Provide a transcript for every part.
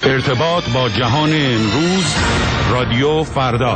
ارتباط با جهان امروز، رادیو فردا.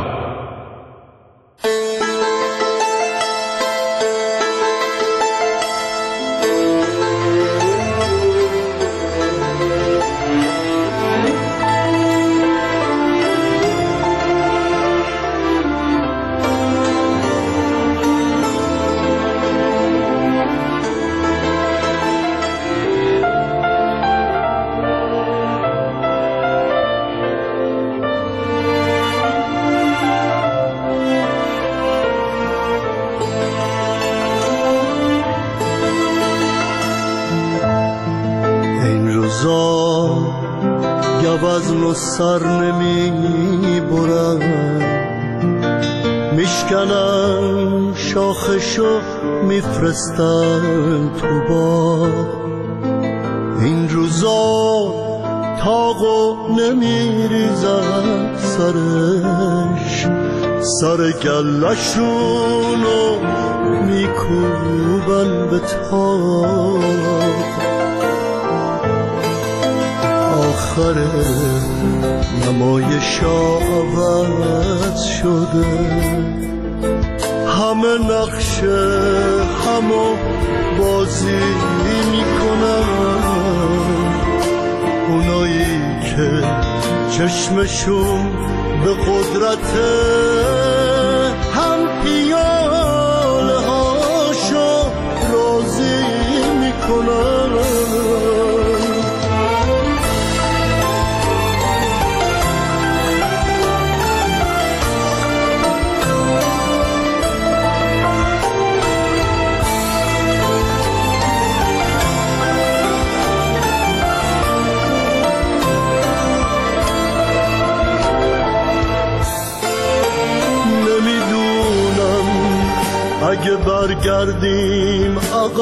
گوزن و سر نمی برم، میشکنم شاخشو میفرستم تو باغ. این روزا تاقو نمیریزم سرش، سر گلشونو میکوبن به تاق. آخر نمایشا عوض شده، همه نقشه همو بازی میکنن. اونایی که چشمشون به قدرته، هم پیاله هاشو راضی میکنن. اگه برگردیم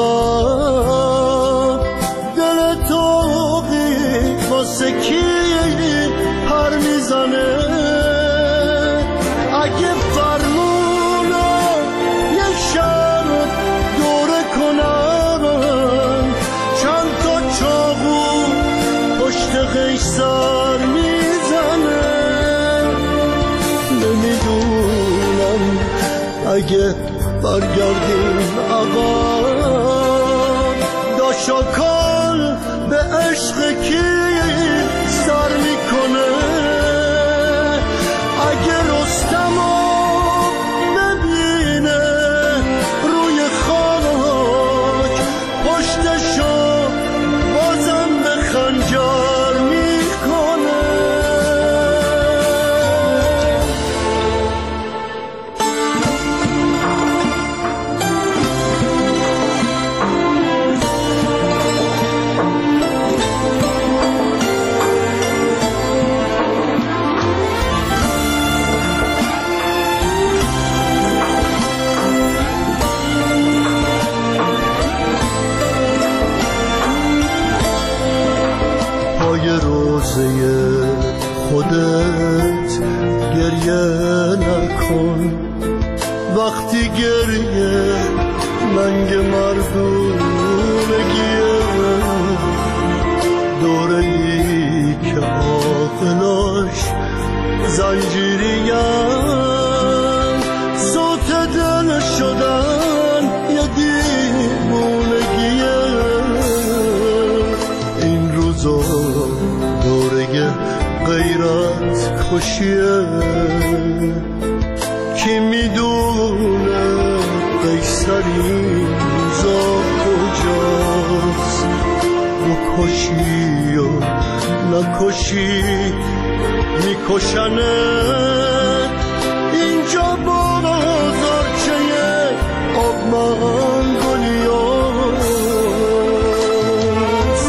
آقا، دل توقی واسه کی پر میزنه؟ اگه فرمونو یه شهر دوره کنن، چند تا چاقو پشت قیصر میزنه. نمیدونم اگه برگردیم آقا، داشاکال به عشق کی سر میکنه؟ اگه رستمو ببینه روی خاک، پشتشو بازم به خنجر میکنه. روزه خودت گریه نکن، وقتی گریه ننگ مردونگیه. دوره ای که عاقلاش زنجیریم، صوت دل شدن یه دیوونگیه. این روزا غیرت کشیه، کی میدونه قیصری روزا کجاست؟ بکشی و نکشی میکشنه. اینجا بازارچه آب منگولیاست.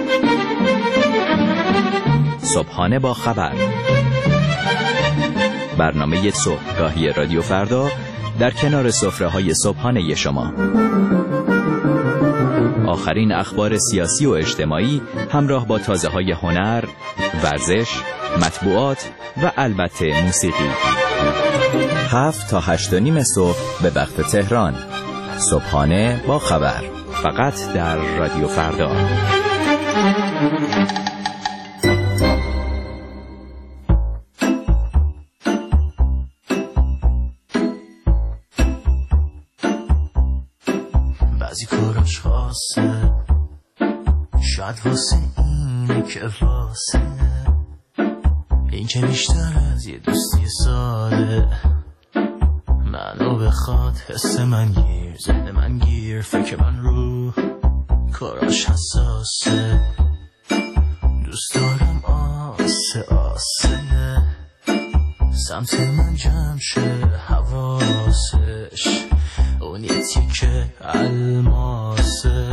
صبحانه با خبر. برنامه صبحگاهی رادیو فردا در کنار سفره‌های صبحانه شما. آخرین اخبار سیاسی و اجتماعی همراه با تازه‌های هنر، ورزش، مطبوعات و البته موسیقی. 7 تا 8:30 صبح به وقت تهران. صبحانه با خبر، فقط در رادیو فردا. بعضی کاراش خاصه، شاید واسه اینه که واسه این که بیشتر از یه دوستی ساده منو بخواد، حس من گیر، ذهن من گیر، فکر من رو کاراش حساسه. دوست دارم آسه آسه سمت من جمع شه حواسش، اون یه تیکه الماسه.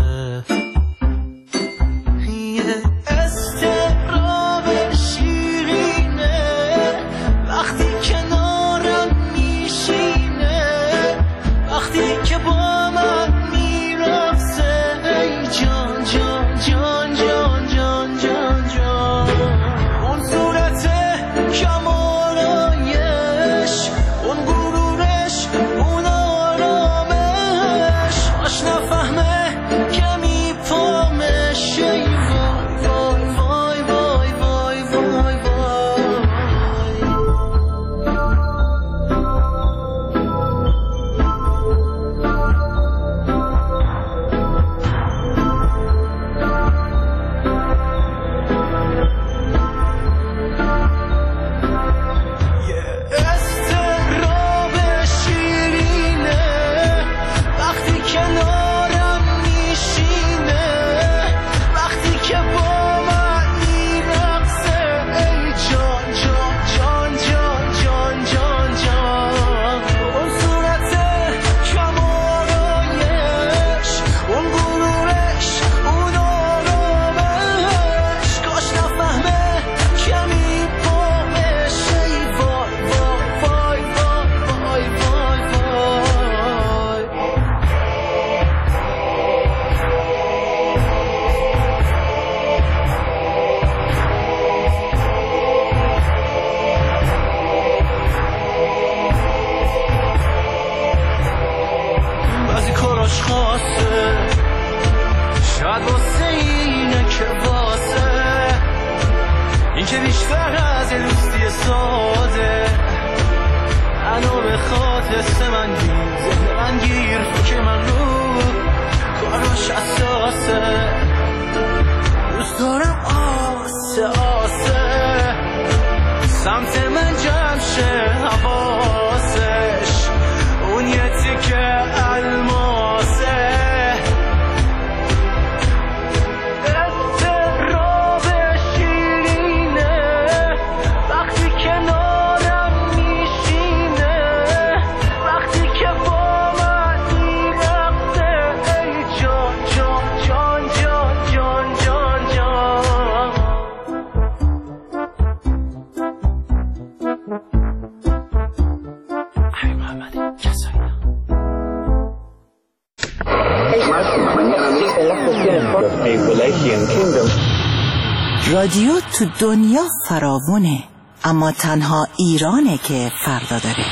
رادیو تو دنیا فراوونه، اما تنها ایرانه که فردا داره.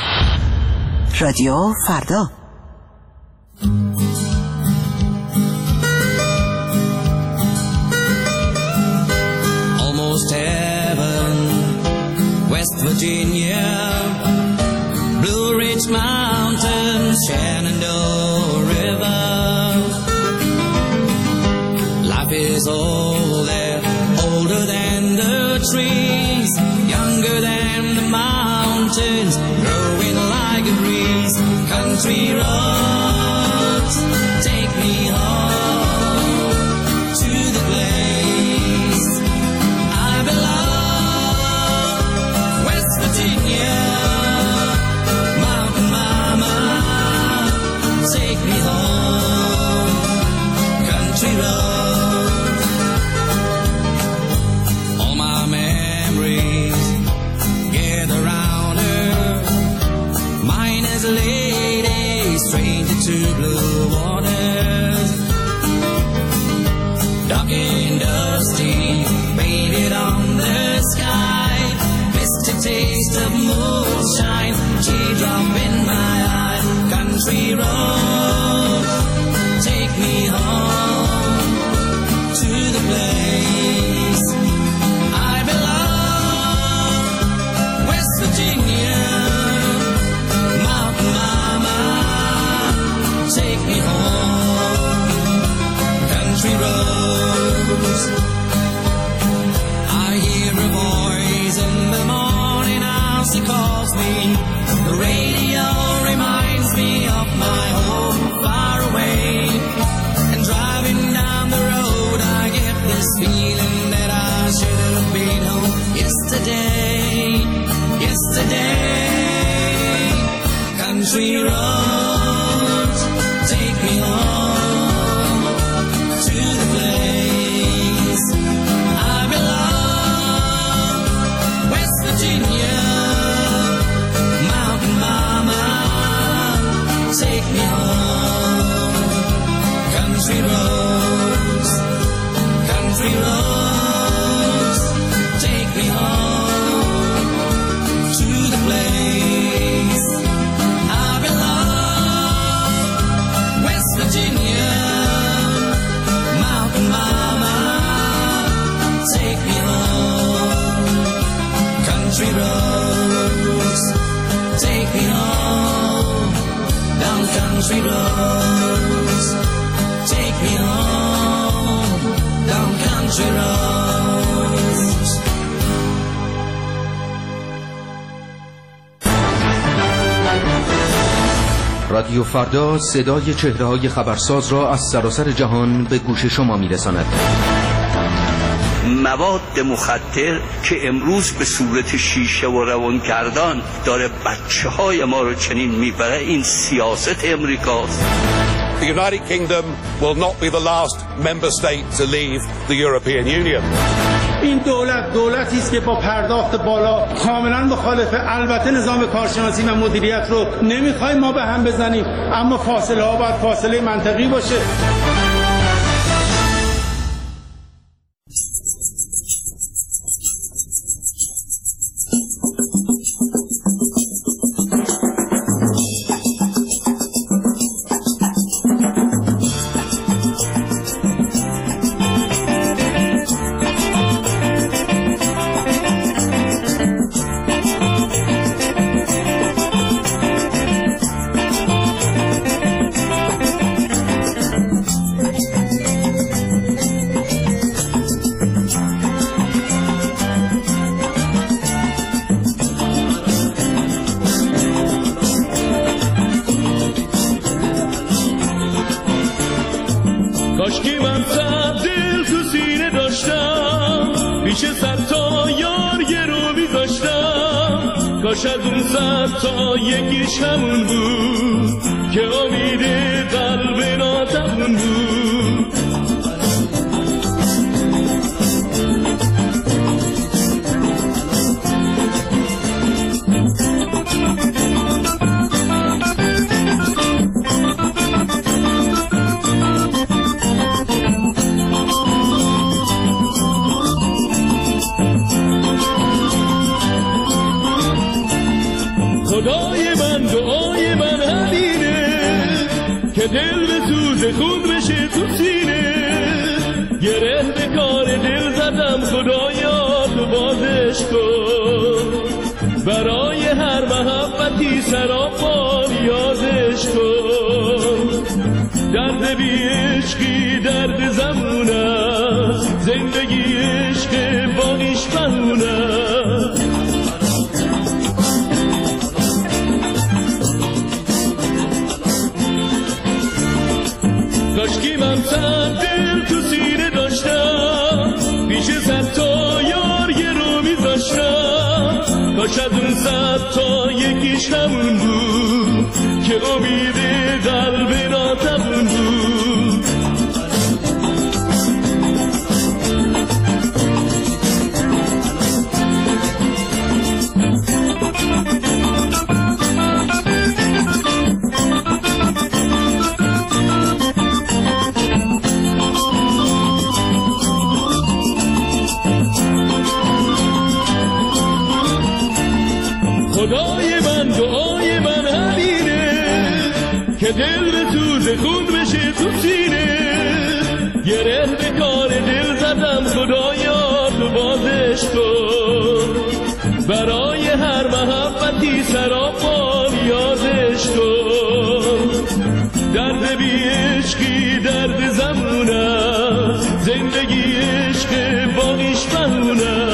رادیو فردا. Almost heaven, West Virginia, Blue Ridge Mountains, Shenandoah River. Life is old there, older than the trees, younger than the mountains, growing like a breeze. Country roads, take me home to the place I belong. West Virginia, Mountain Mama, take me home. Country roads, all my memories gather round her. to blue waters. Dark and dusty, faded on the sky, misty taste of moonshine, teardrop in my eye. Country road, take me home to the place I belong. West Virginia, Mountain Mama, take me home. Country roads. I hear a voice in the morning as it calls me. The radio reminds me of my home far away. And driving down the road I get this feeling that I should have been home yesterday, yesterday. Country roads, take me home to the place I belong. West Virginia, Mountain Mama, take me home. Country roads, country roads, take me home to the place I belong. West Virginia, Mountain Mama, take me home. Country roads, take me home. Down country roads, take me home. Down country roads. رادیو فردا صدای چهره‌های خبرساز را از سراسر جهان به گوش شما می‌رساند. مواد مخدر که امروز به صورت شیشه و روانگردان داره بچه‌های ما رو چنین میبره، این سیاست امریکاست. The United Kingdom will not be the last member state to leave the European Union. این دولتی است که با پرداخت بالا کاملا مخالفه. البته نظام کارشناسی و مدیریت رو نمیخوایم ما به هم بزنیم، اما فاصله ها باید فاصله منطقی باشه. کاش از اون صد تا یکیش همون بود که امید قلب ناتمون بود. خدای من دعای من همینه که دل به سوز خون بشه تو سینه. گره به کار دل زدم خدایا تو بازش کن، برای هر محبتی سراپا یادش کن. درد بی عشقی درد زمونه، زندگی عشق باقیش بهونه. کاشکی من صد دل تو سینه داشتم، پیش صد تا یار یه رو میذاشتم. کاش از اون صد تا یکیش همون بود که امید قلب ناتمون بود. خدای من دعای من همینه که دل به توز خون بشه تو سینه. گره به کار دل زدم خدایا تو بازش کن، برای هر محبتی سراپا یادش کن. درد بی عشقی درد زمونه، زندگی عشق باقیش بهونه.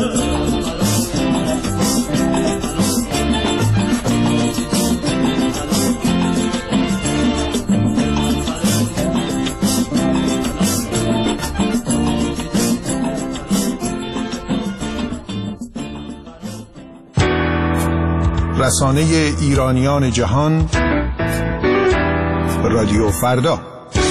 رسانه ایرانیان جهان، رادیو فردا.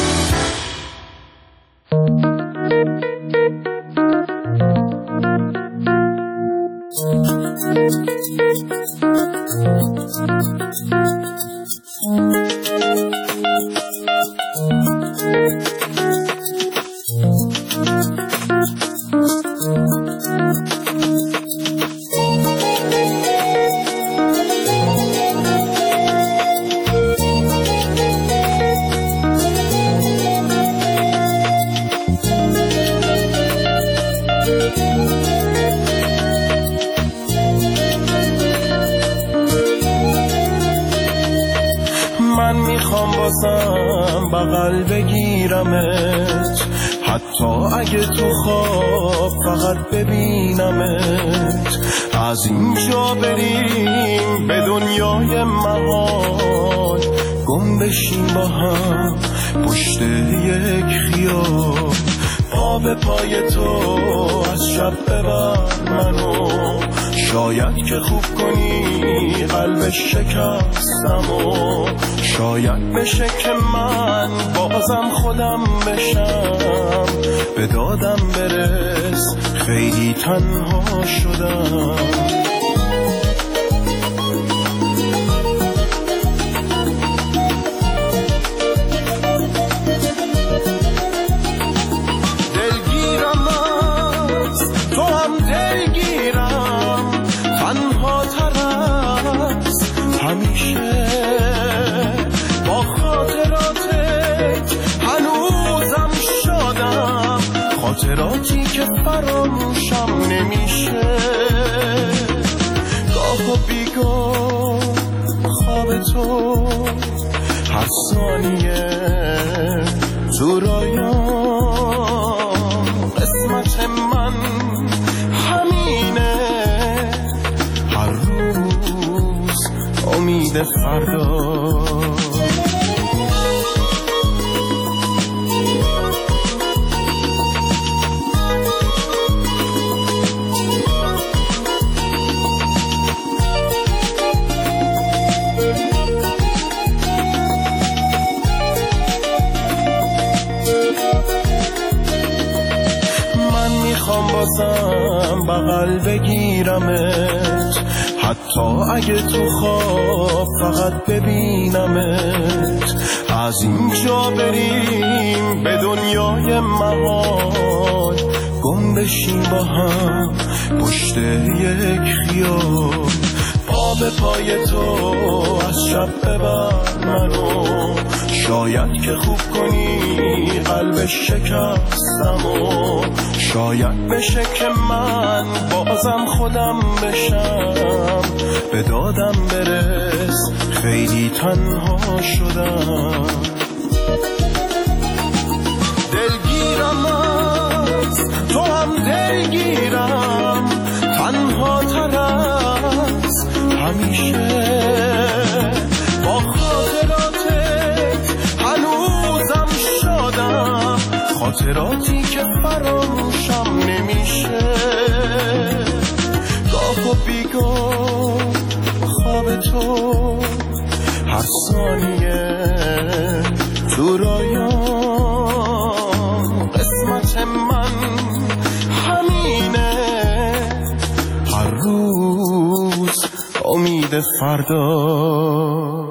بغل بگیرمت، حتی اگه تو خواب فقط ببینمت. از اینجا بریم به دنیای محال، گم بشیم با هم پشت یک خیال. پا به پای تو از شب ببر منو، شاید که خوب کنی قلب شکستمو. شاید بشه که من بازم خودم بشم، به دادم برس خیلی تنها شدم. دلگیرم است تو هم دلگیرم، تنها تر است همیشه. با خاطراتت هنوزم شادم، خاطراتی که فراموشم نمیشه. گاه و بیگاه خواب تو هر ثانیه تو رایام. قسمت من همینه، هر روز امید فردا. بازم بغل بگیرمت، حتی اگه تو خواب فقط ببینمت. از اینجا بریم به دنیای محال، گم بشیم با هم پشت یک خیال. پا به پای تو از شب ببر منو، شاید که خوب کنی قلب شکستمو. شاید بشه که من بازم خودم بشم، به دادم برس خیلی تنها شدم. دلگیرم است تو هم دلگیرم، تنها تر است همیشه. با خاطراتت هنوزم شادم، خاطراتی که فراموشم نمیشه. گاه و بیگاه خواب تو هر ثانیه تو رایام. قسمت من همینه، هر روز امید فردا.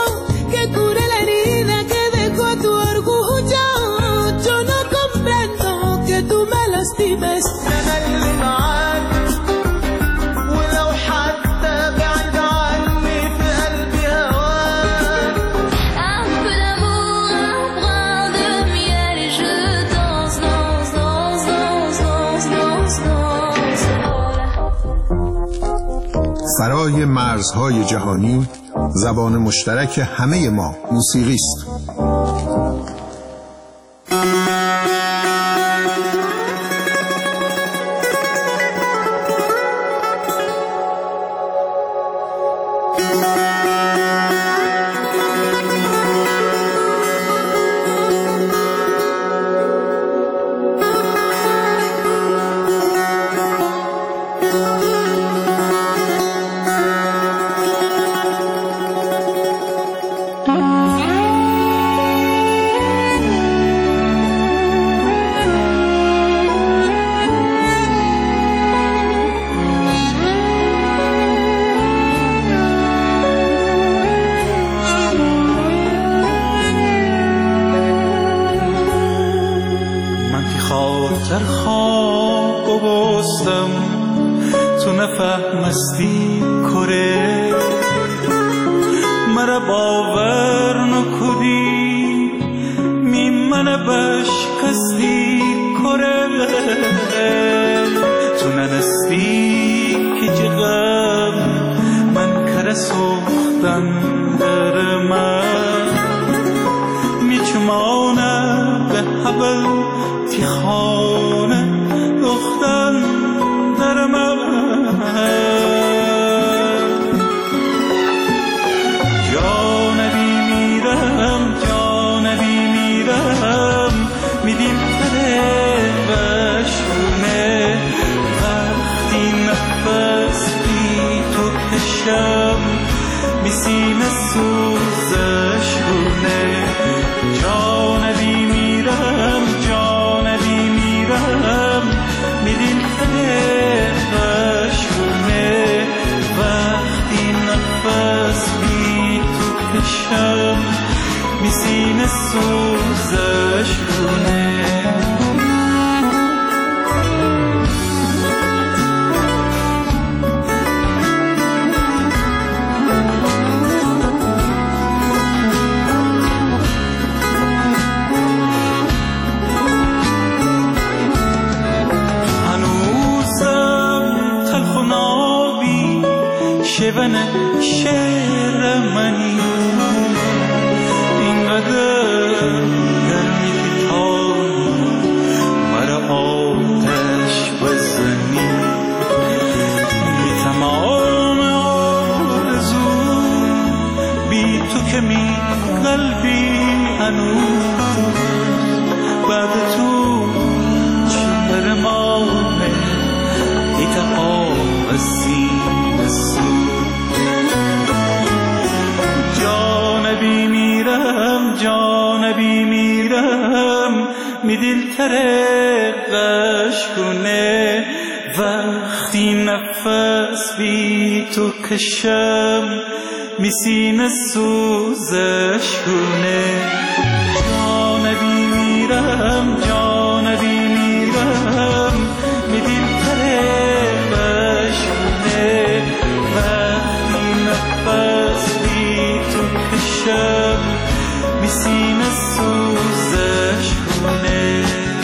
Yo no comprendo قصدي بس أنا اللي معاك، ولو حتى بعد عني في قلبي هواك. Un peu d'amour, un brin de miel et je danse, danse, danse, danse, danse, danse, danse. فرای مرزهای جهانی زبان مشترک همه ما موسیقی است. در خواب بستم تو نفهمستی کره مرا باور نکدی می من بشکستی کره تو ننستی که جغم من کره سوختن در من می چمانه به حبل تی خانه دختن در من جانبی میرم میدیم تره بشونه وقتی نفس بی تو کشم میسیم سوزش گونه جانبی میرم میدیم خشونه وقتی نفس بی تو کشم میسیم سوزش گونه شبن شعر منی اینقدر گرمی پیتانی مرا آتش بزنی بی تمام آرزو بی تو که می قلبی هنوز بعد تو چهر مانه ایتقام سینه سو جانبی میرم می دل ترقش کنه وقتی نفس بی تو کشم می سینه سوزش کنه جانبی میرم می دل ترقش کنه وقتی نفس بی تو کشم میسیم سوزش کنه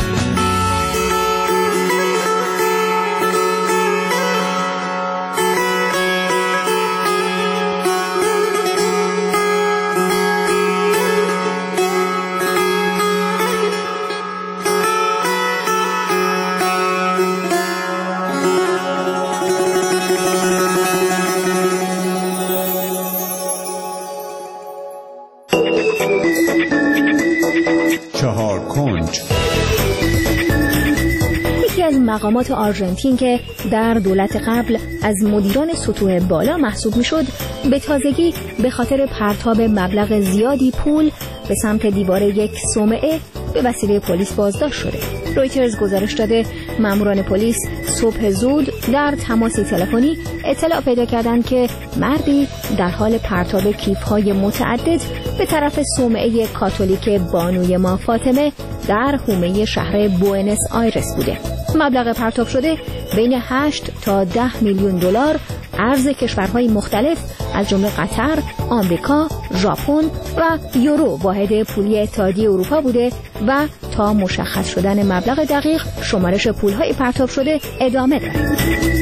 یکی از مقامات آرژانتین که در دولت قبل از مدیران سطوح بالا محسوب میشد به تازگی به خاطر پرتاب مبلغ زیادی پول به سمت دیوار یک صومعه به وسیله پلیس بازداشت شده. رویترز گزارش داده ماموران پلیس صبح زود در تماس تلفنی اطلاع پیدا کردند که مردی در حال پرتاب کیف‌های متعدد به طرف صومعه کاتولیک بانوی ما فاطمه در حومه شهر بوئنوس آیرس بوده. مبلغ پرتاب شده بین 8 تا 10 میلیون دلار ارز کشورهای مختلف از جمله قطر، آمریکا، ژاپن و یورو واحد پولی اتحادیه اروپا بوده و تا مشخص شدن مبلغ دقیق شمارش پولهای پرتاب شده ادامه دارد.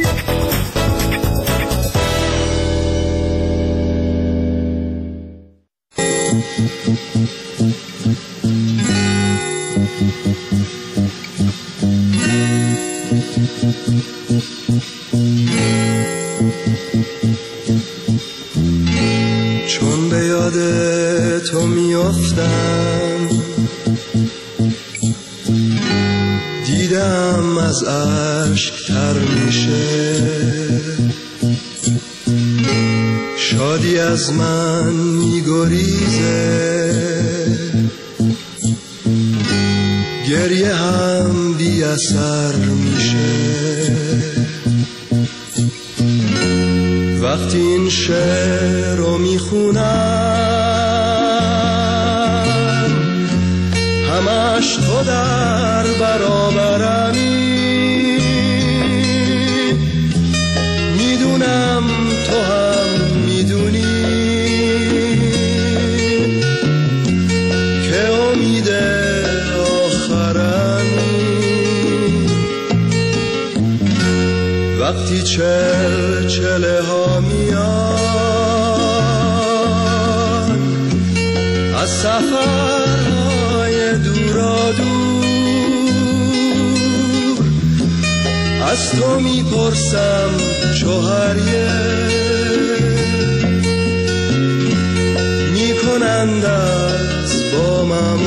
چون به یاد تو میافتم دیدم از اشک تر میشه، شادی از من میگریزه، گریه هم بی اثر میشه. وقتی این شعر رو میخونم همش تو در برابرمی، میدونم تو هم میدونی که امید آخرمی. وقتی چله ها میان از سفرهای دورا دور، از تو میپرسم چوهریه میکنند از با من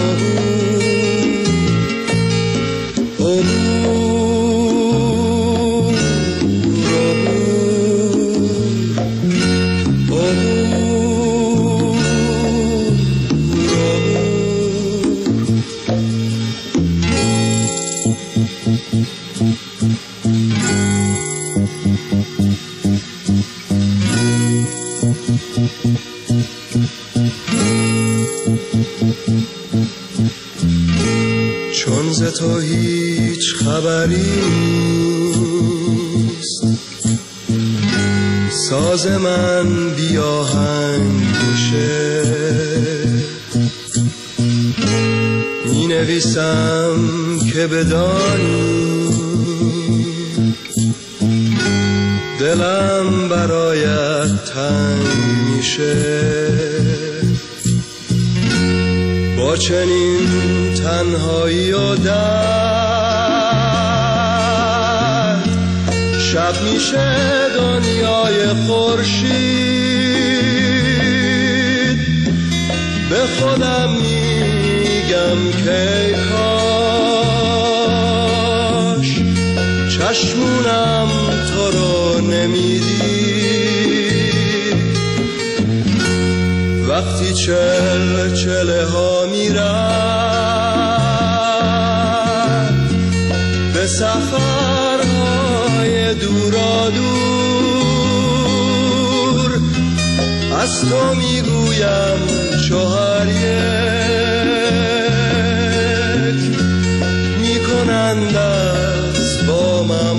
چون ز تو هیچ خبری نیست، ساز من بی آهنگ میشه، می نویسم که بدانی دلم برایت تنگ میشه. با چنین تنهایی و درد شب میشه دنیای خورشید، به خودم میگم که کاش چشمونم تو رو نمیدید. وقتی چله ها میرن به سفرهای دورا دور، از تو میگویم چهار یک میکنند از بامم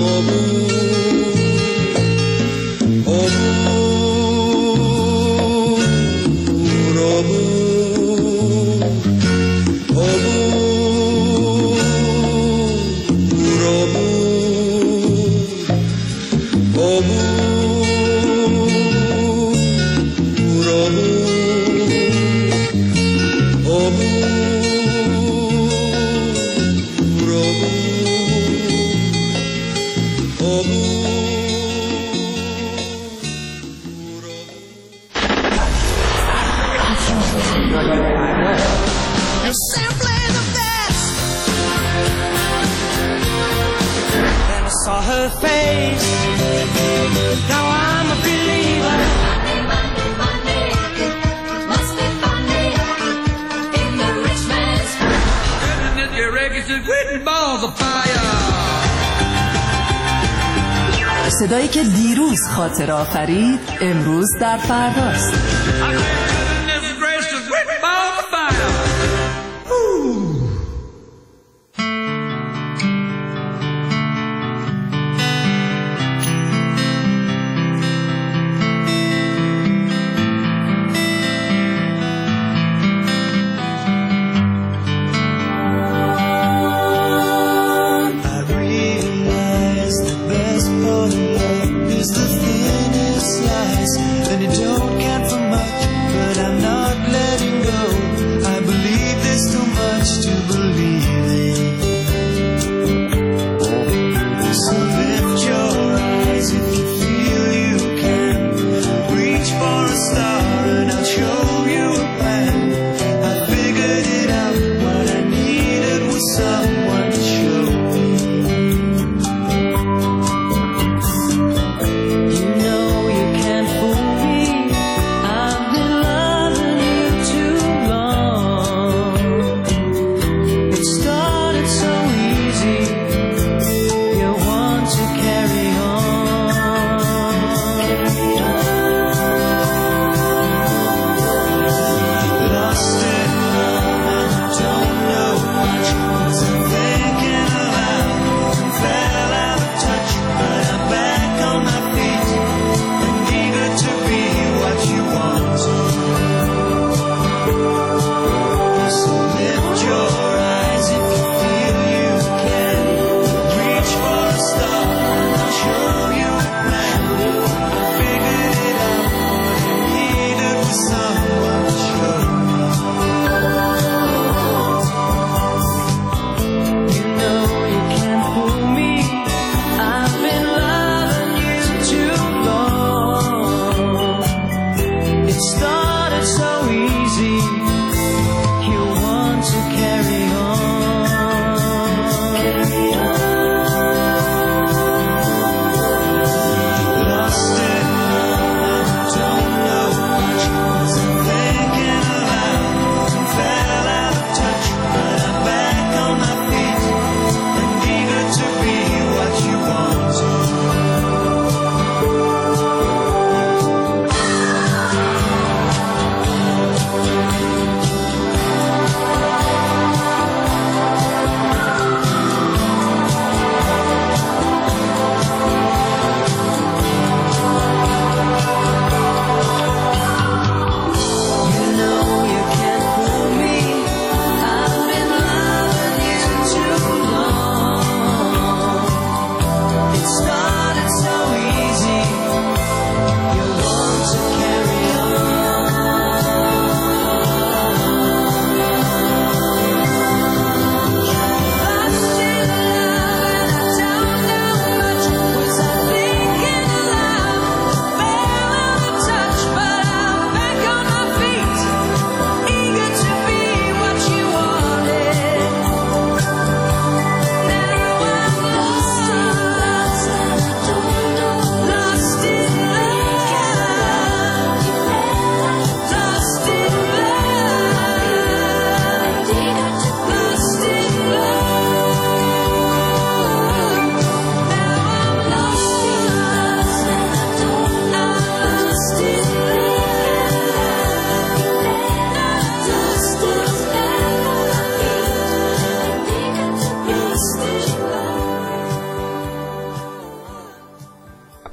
صدایی که دیروز خاطر آفرید امروز در فرداست.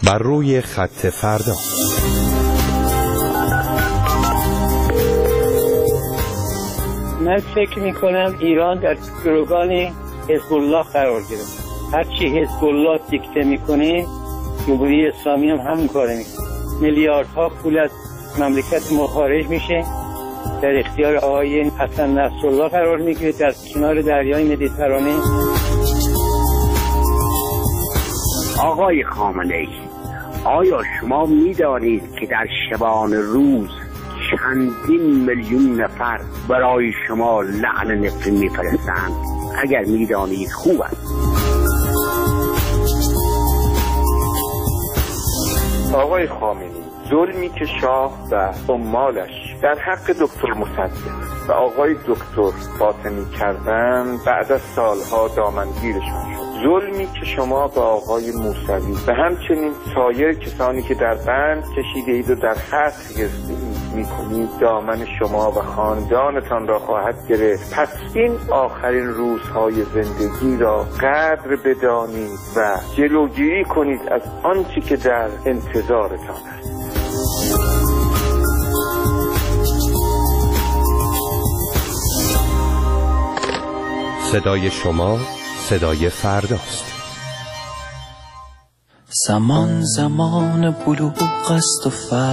بر روی خط فردا. من فکر میکنم ایران در گروگان حزب الله قرار گرفت. هرچی حزب الله دیکته میکنه جمهوری اسلامی هم همون کاره میکنه. میلیاردها پول از مملکت ما خارج میشه، در اختیار آقای حسن نصرالله قرار میگیره در کنار دریای مدیترانه. آقای خامنه‌ای، آیا شما میدانید که در شبان روز چندین میلیون نفر برای شما لعن نفرین میفرستند؟ اگر میدانید خوب است. آقای خامنه‌ای، ظلمی که شاه و عمالش در حق دکتر مصدق و آقای دکتر فاطمی کردن بعد از سالها دامنگیرشان شد. ظلمی که شما به آقای موسوی و همچنین سایر کسانی که در بند کشیده اید و در خط گرفته میکنید دامن شما و خاندانتان را خواهد گرفت. پس این آخرین روزهای زندگی را قدر بدانید و جلوگیری کنید از آنچه که در انتظارتان است. صدای شما صدای فرداست. زمان بلوغ است و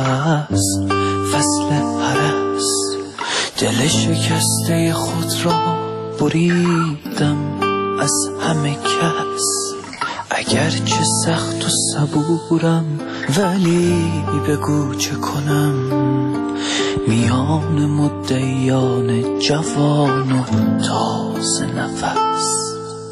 فصل هرس. دل شکسته خود را بریدم از همه کس. اگرچه سخت و صبورم ولی بگو چه کنم میان مدعیان جوان و تازه نفس.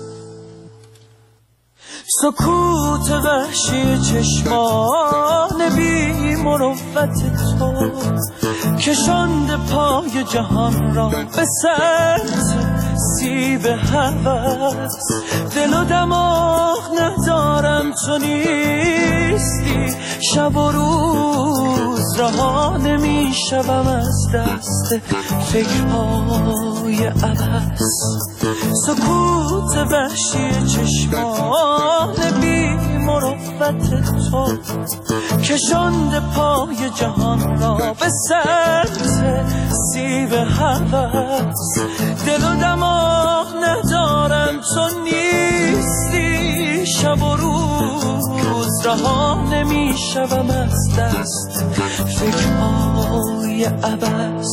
سکوت وحشی چشمان بی مروت تو کشاند پای جهان را به سطح سیب هوس. دل و دماغ ندارم تو نیستی، شب و روز رها نمی شوم از دست فکرهای عبث. سکوت وحشی چشمان بی مروت تو کشاند پای جهان را به سطح سیب هوس. دل و دماغ ندارم تو نیستی، شب و روز رها نمی شوم از دست فکرهای عبث.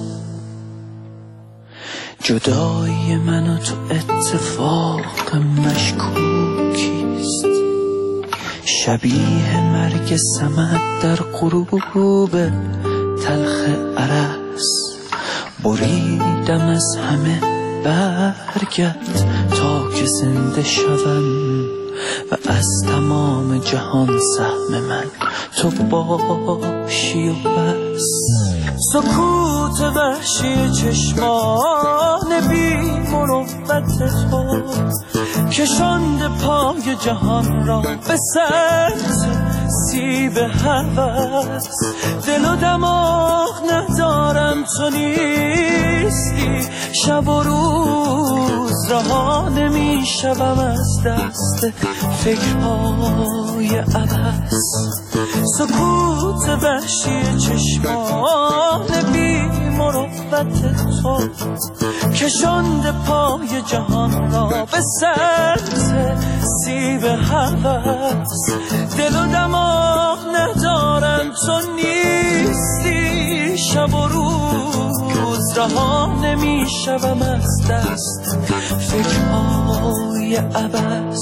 جدایی من و تو اتفاق مشکوکیست، شبیه مرگ سمت در غروب تلخ ارس. بریدم از همه برگت تا که زنده شوم و از تمام جهان سهم من تو باشی و بس. سکوت وحشی چشمان بی مروت تو کشاند پای جهان را به سطح سیب هوس. دل و دماغ ندارم تو نیستی، شب و روز رها نمی شوم از دست فکرهای عبث. سکوت وحشی چشمان بی مروت تو کشاند پای جهان را به سطح سیب هوس. دل و دماغ ندارم تو نیستی، شب و روز رها نمی شوم از دست فکرهای عبث.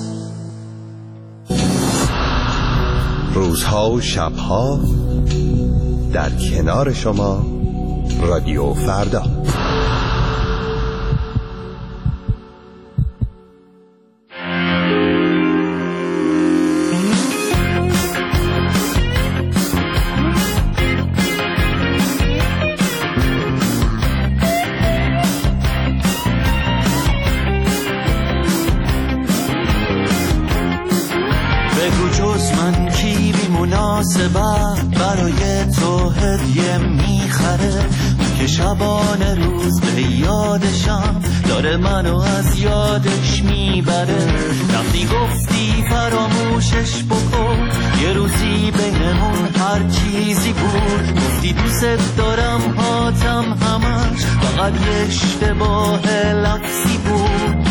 روزها و شبها در کنار شما رادیو فردا. بگو جز من کی بی مناسبت برای تو هدیه میخره که شبانه روز به یادشم داره منو از یادش میبره. وقتی گفتی فراموشش بکن میدونی بینمون هر چیزی بود، گفتی دوست دارم هاتم همش فقط یه اشتباه لفظی بود.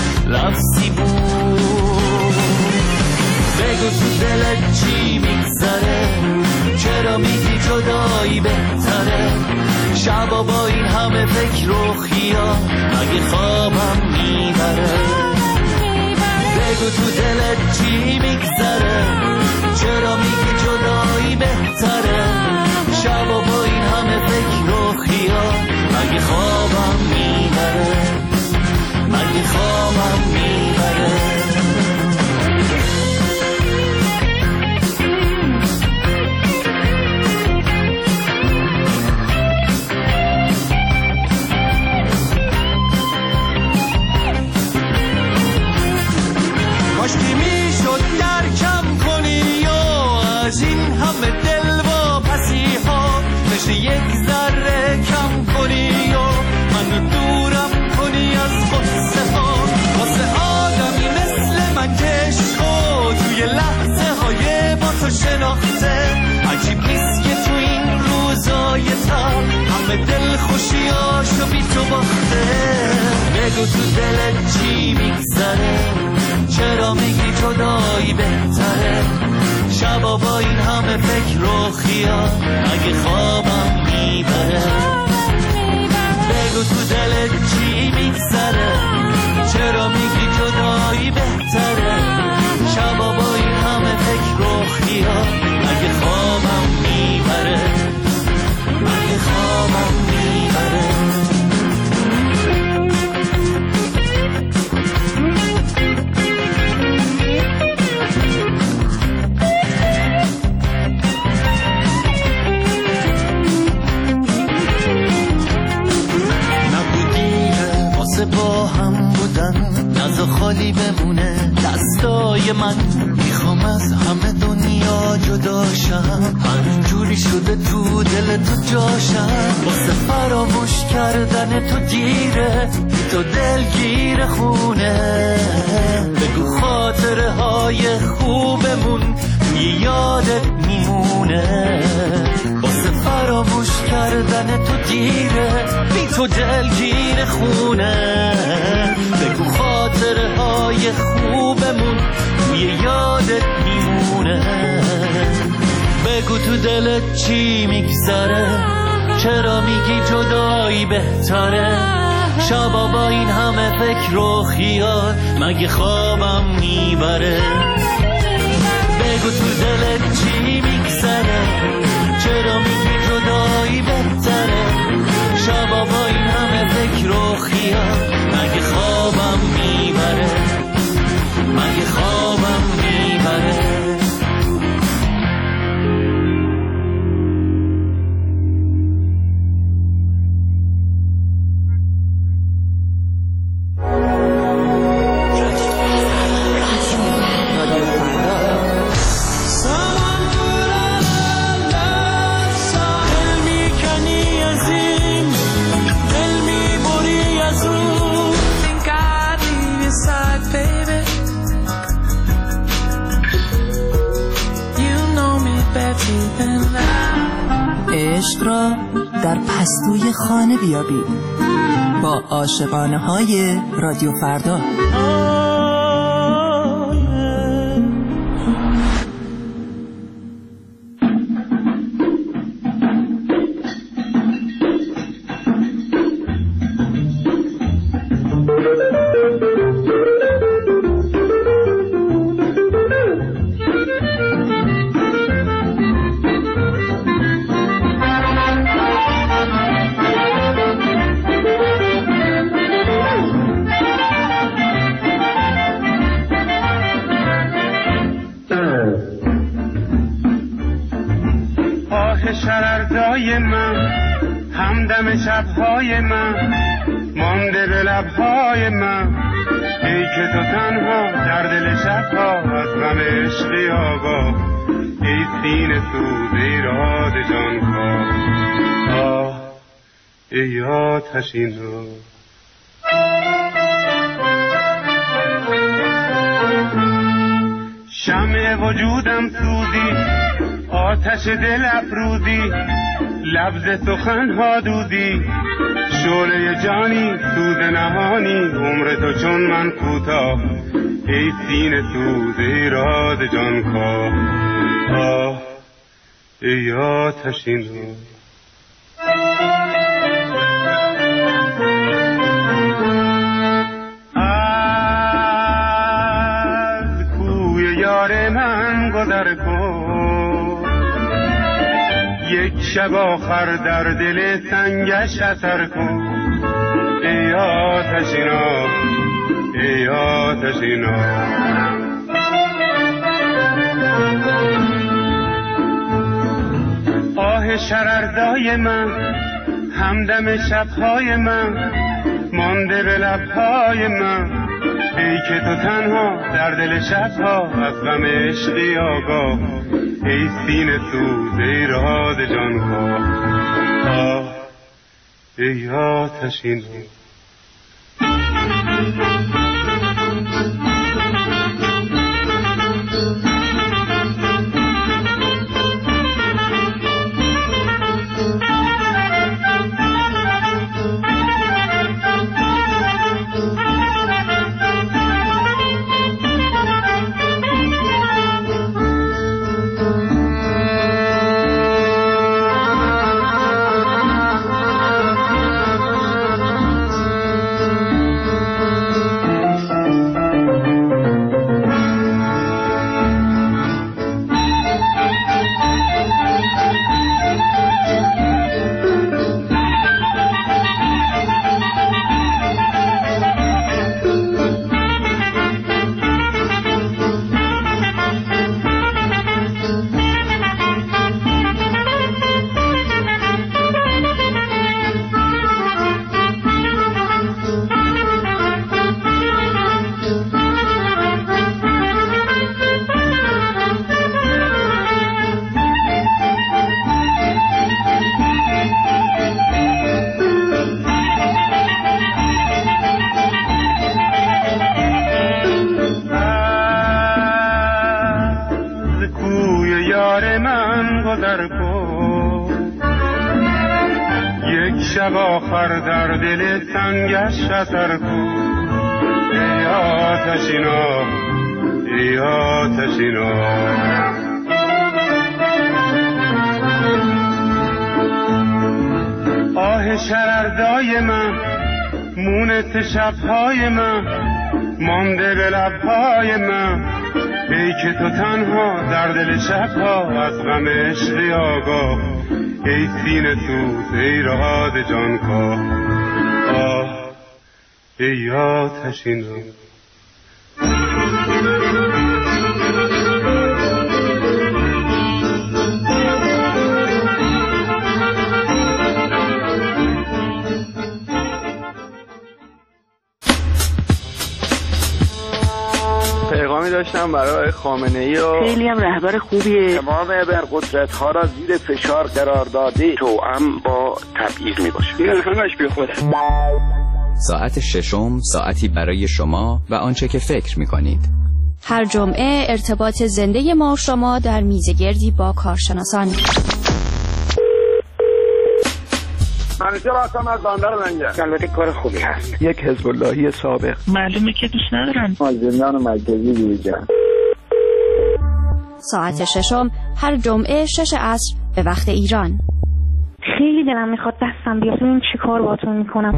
بگو تو دلت چی میگذره، چرا میگی جدایی بهتره؟ شبا با این همه فکر و خیال مگه خوابم میبره؟ بگو تو دلت چی میگذره، چرا میگی جدایی بهتره؟ شبا با این همه فکر و خیال مگه خوابم میبره؟ مگه خوابم میبره؟ کاشکی میشد درکم کنی یا از این همه دل و پسی ها مثل یک ذره کم کنی یا منو دورم کنی از غصه ها. واسه آدمی مثل من که عشقو توی لحظه های با تو شناخته، عجیب نیست که تو این روزای تر همه دل خوشیاشو بی تو باخته. بگو تو دلت چی میگذره، چرا میگی جدایی بهتره؟ شبا با این همه فکر و خیال اگه خوابم میبره؟ بگو تو دلت چی میگذره، چرا میگی جدایی بهتره؟ شبا با این همه فکر و خیال اگه خوابم میبره؟ اگه خوابم میبره؟ با هم بودن نزا خالی بمونه دستای من، میخوام از همه دنیا جداشم، همینجوری شده تو دل تو جاشم. واسه فراموش کردن تو دیره، تو دلگیر خونه. بگو خاطره های خوبمون توی یادت میمونه. واسه فراموش کردن تو دیره، بی تو دلگیر خونه. بگو خاطره های خوبمون توی یادت میمونه. بگو تو دلت چی میگذره، چرا میگی جدایی بهتره؟ شبا با این همه فکر و خیال مگه خوابم میبره؟ بگو تو دلت چی میگذره، چرا میگی جدایی بهتره؟ شبا با این همه فکر و خیال مگه خوابم میبره؟ مگه خوابم میبره؟ عشق را در پستوی خانه بیابید با عاشقانه های رادیو فردا. شرردای من، همدم شبهای من، مانده به لبهای من، ای که تو تنها در دل شبها از غم عشقی آگاه، ای سینه سوز ایراد جانکاه، آه ای آتشین را. شمع وجودم سوزی، آتش دل افروزی، لفظ سخنها دودی، شعله جانی سوز نهانی، عمر تو چون من کوتاه، ای سینه سوز ای راز جانکاه. آه ای آتشین از کوی یار من گذر کن، یک شب آخر در دل سنگش اثر کن. ای آتشینا ای آتشینا، آه شرردای من، همدم شبهای من، مانده به لبهای من. ای که تو تنها در دل شبها از غم عشقی آگاه، ای سینه سوز ای راز جانکاه. آه ای آتشین شب آخر در دل سنگش اثر کن. ای آتشینا ای آتشینا، آه شرردای من، مونت شبهای من، مانده به لبهای من. ای که تو تنها در دل شبها از غم عشقی آگاه، ای سینه سوز ای راز جانکاه. آه ای آتشین پیغامی داشتم برای خامنه‌ای و خیلی هم رهبر خوبیه. تمام ابرقدرت‌ها را زیر فشار قرار داده، توأم با تبعیض میباشه. این همش بی خوده. ساعت ششم، ساعتی برای شما و آنچه که فکر میکنید. هر جمعه ارتباط زنده ما و شما در میزگردی با کارشناسان. منیجر هستم از بندر لنگر. البته کار خوبی هست. یک حزب اللهی سابق. معلومه که دوست ندارن. زندان مرکزی بیرجان. ساعت ششم هر جمعه 6 عصر به وقت ایران. خیلی دلم میخواد دستم بیاد ببین چی کار باهاتون میکنم.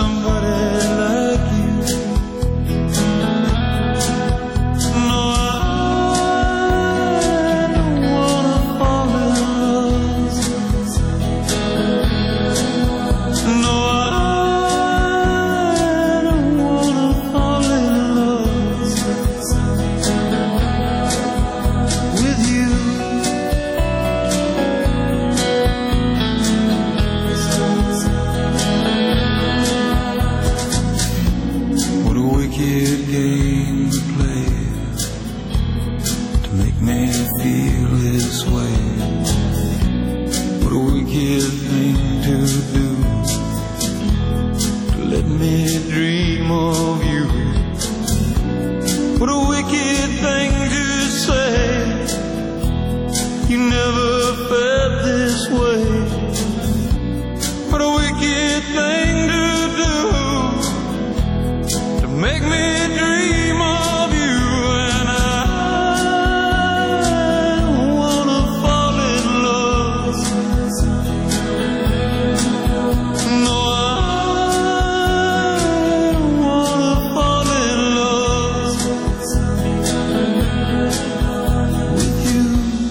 No, wicked game to play to make me feel this way. What a wicked thing to do, to let me dream of you. What a wicked thing to say, you never felt this way. What a wicked thing to do, to make me dream of you. And I wanna fall in love. No, I wanna fall in love with you.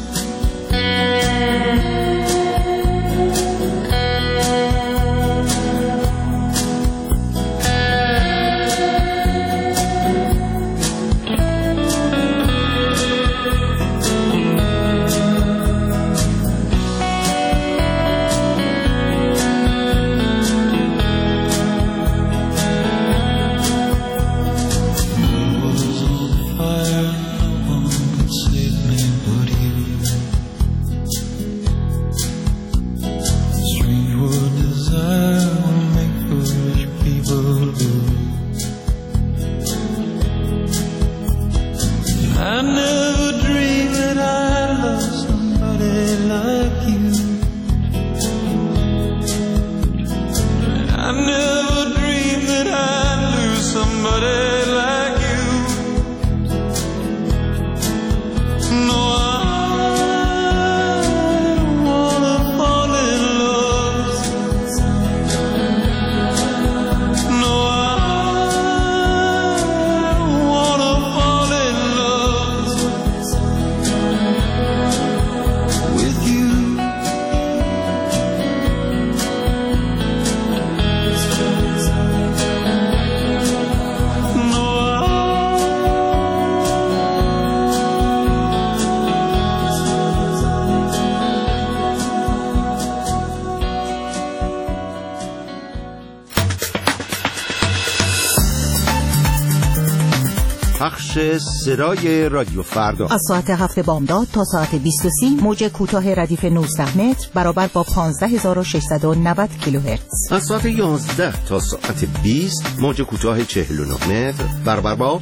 پخش صدای رادیو فردا از ساعت 7 بامداد تا ساعت 20:30 موج کوتاه ردیف 19 متر برابر با 15690 کیلوهرتز. از ساعت 11 تا ساعت 20 موج کوتاه 49 متر برابر با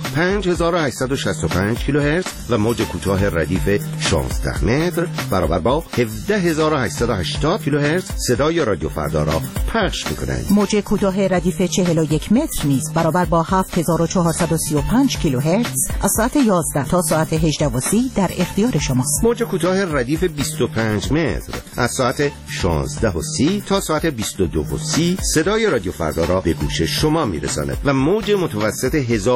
5865 کیلوهرتز و موج کوتاه ردیف 16 متر برابر با 17880 کیلوهرتز صدای رادیو فردا را پخش می‌کنند. موج کوتاه ردیف 41 متر نیز برابر با 7435 کیلوهرتز از ساعت 11 تا ساعت 18:30 در اختیار شماست. موج کوتاه ردیف 25 متر از ساعت 16:30 تا ساعت 22:30 صدای رادیو فردا را به گوش شما میرساند و موج متوسط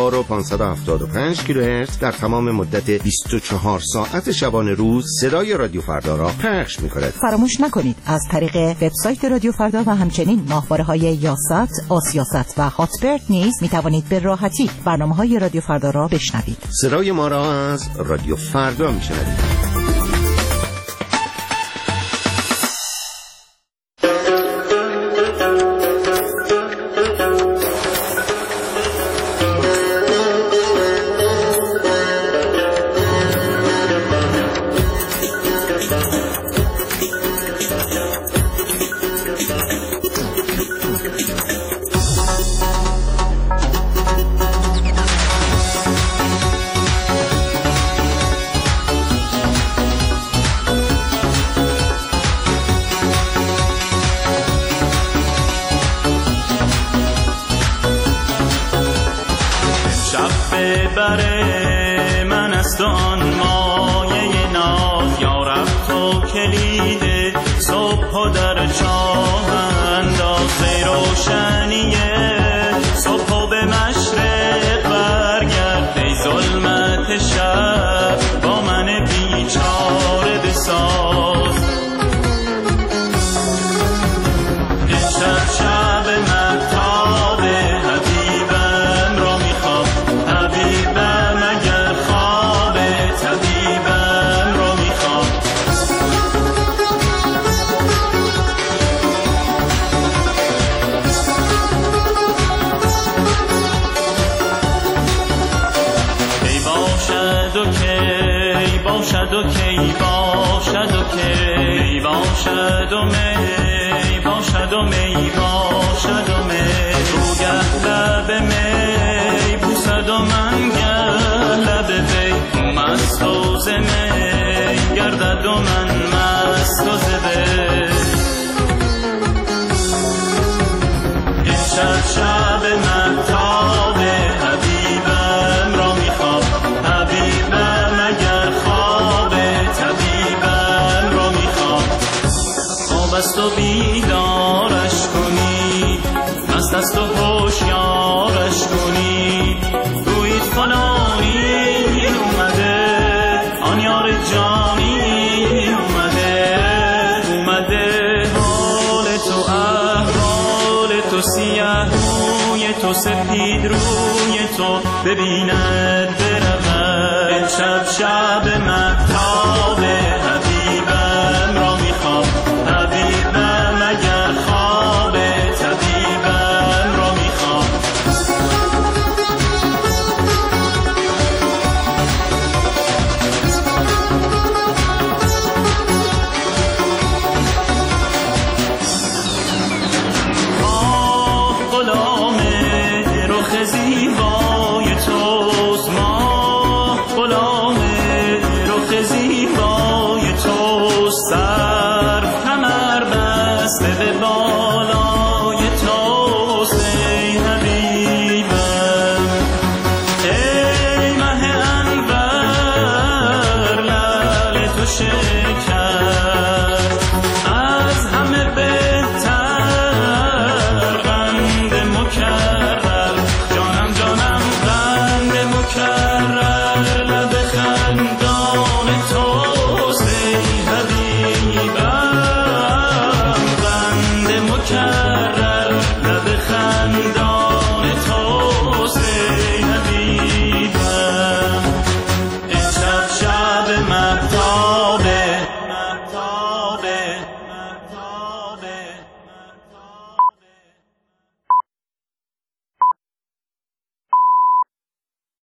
1575 کیلوهرتز در تمام مدت 24 ساعت شبانه روز صدای رادیو فردا را پخش می‌کند. فراموش نکنید از طریق وبسایت رادیو فردا و همچنین ماهواره‌های یاست، آسیاست و هاتبرد نیز می‌توانید به راحتی برنامه‌های رادیو فردا را بشنوید. صدای ما را از رادیو فردا میشنوید. باشد و کی باشد و کی باشد و می باشد و می باشد و می تو گه لب می بوسد و من گه لب وی مست و زمی گردد و من مست و زبی امشب شب مهتاب حبیبم را میخواب حبیبم اگر خواب طبیبم را میخواب خواب است و بیدارش کنی مست است و هوشیارش کنی گویید فلانی اومده آن یار جانی اومده حال تو احوال تو سیاه روی تو سپید روی تو ببیند برود امشب شب مهتاب